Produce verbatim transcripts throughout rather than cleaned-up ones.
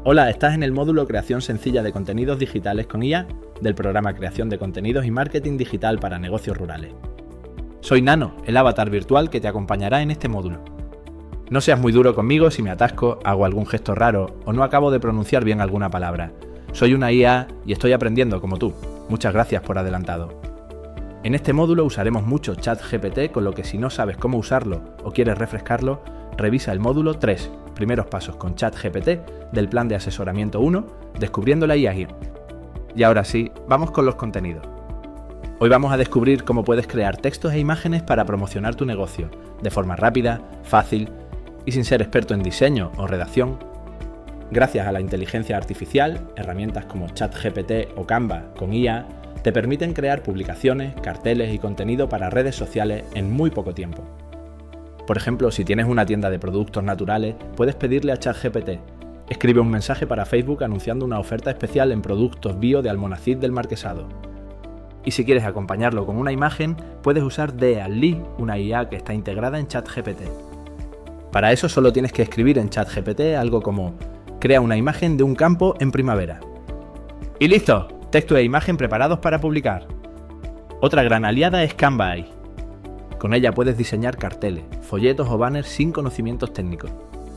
Hola, estás en el módulo Creación sencilla de contenidos digitales con I A del programa Creación de contenidos y marketing digital para negocios rurales. Soy Nano, el avatar virtual que te acompañará en este módulo. No seas muy duro conmigo si me atasco, hago algún gesto raro o no acabo de pronunciar bien alguna palabra. Soy una I A y estoy aprendiendo como tú. Muchas gracias por adelantado. En este módulo usaremos mucho ChatGPT, con lo que si no sabes cómo usarlo o quieres refrescarlo, revisa el módulo tres, primeros pasos con ChatGPT del plan de asesoramiento uno, descubriendo la I A. Y ahora sí, vamos con los contenidos. Hoy vamos a descubrir cómo puedes crear textos e imágenes para promocionar tu negocio, de forma rápida, fácil y sin ser experto en diseño o redacción. Gracias a la inteligencia artificial, herramientas como ChatGPT o Canva con I A te permiten crear publicaciones, carteles y contenido para redes sociales en muy poco tiempo. Por ejemplo, si tienes una tienda de productos naturales, puedes pedirle a ChatGPT: escribe un mensaje para Facebook anunciando una oferta especial en productos bio de Almonacid del Marquesado. Y si quieres acompañarlo con una imagen, puedes usar DALL-E, una I A que está integrada en ChatGPT. Para eso solo tienes que escribir en ChatGPT algo como: crea una imagen de un campo en primavera. ¡Y listo! Texto e imagen preparados para publicar. Otra gran aliada es Canva A I. Con ella puedes diseñar carteles, folletos o banners sin conocimientos técnicos.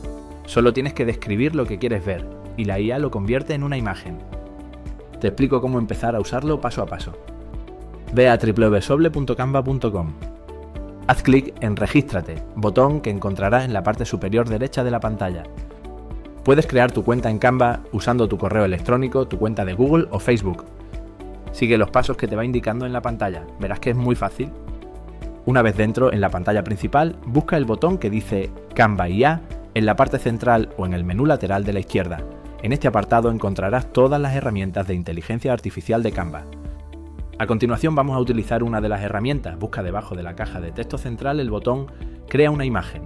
Solo tienes que describir lo que quieres ver y la I A lo convierte en una imagen. Te explico cómo empezar a usarlo paso a paso. Ve a doble u doble u doble u punto canva punto com. Haz clic en Regístrate, botón que encontrarás en la parte superior derecha de la pantalla. Puedes crear tu cuenta en Canva usando tu correo electrónico, tu cuenta de Google o Facebook. Sigue los pasos que te va indicando en la pantalla, verás que es muy fácil. Una vez dentro, en la pantalla principal, busca el botón que dice Canva I A en la parte central o en el menú lateral de la izquierda. En este apartado encontrarás todas las herramientas de inteligencia artificial de Canva. A continuación vamos a utilizar una de las herramientas. Busca debajo de la caja de texto central el botón Crea una imagen.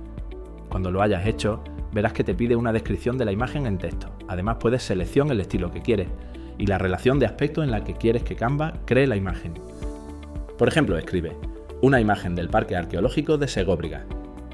Cuando lo hayas hecho, verás que te pide una descripción de la imagen en texto. Además puedes seleccionar el estilo que quieres y la relación de aspecto en la que quieres que Canva cree la imagen. Por ejemplo, escribe: una imagen del Parque Arqueológico de Segóbriga.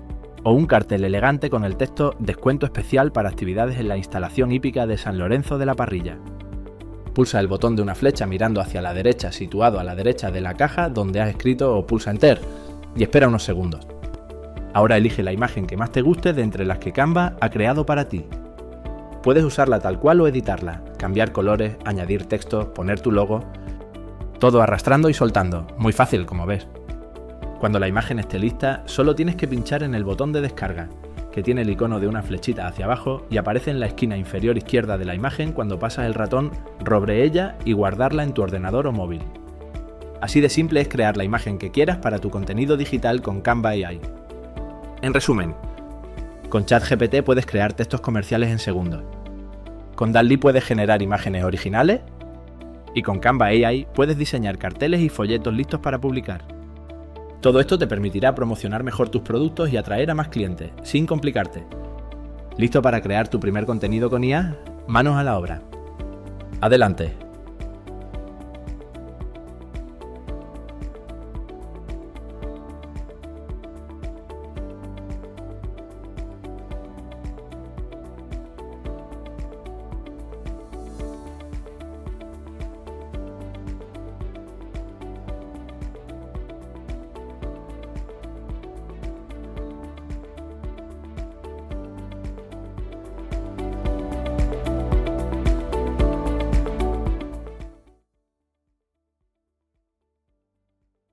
O un cartel elegante con el texto Descuento especial para actividades en la instalación hípica de San Lorenzo de la Parrilla. Pulsa el botón de una flecha mirando hacia la derecha, situado a la derecha de la caja donde has escrito, o pulsa Enter y espera unos segundos. Ahora elige la imagen que más te guste de entre las que Canva ha creado para ti. Puedes usarla tal cual o editarla, cambiar colores, añadir textos, poner tu logo. Todo arrastrando y soltando, muy fácil como ves. Cuando la imagen esté lista, solo tienes que pinchar en el botón de descarga, que tiene el icono de una flechita hacia abajo y aparece en la esquina inferior izquierda de la imagen cuando pasas el ratón sobre ella y guardarla en tu ordenador o móvil. Así de simple es crear la imagen que quieras para tu contenido digital con Canva A I. En resumen, con ChatGPT puedes crear textos comerciales en segundos. Con DALL-E puedes generar imágenes originales y con Canva A I puedes diseñar carteles y folletos listos para publicar. Todo esto te permitirá promocionar mejor tus productos y atraer a más clientes, sin complicarte. ¿Listo para crear tu primer contenido con I A? Manos a la obra. Adelante.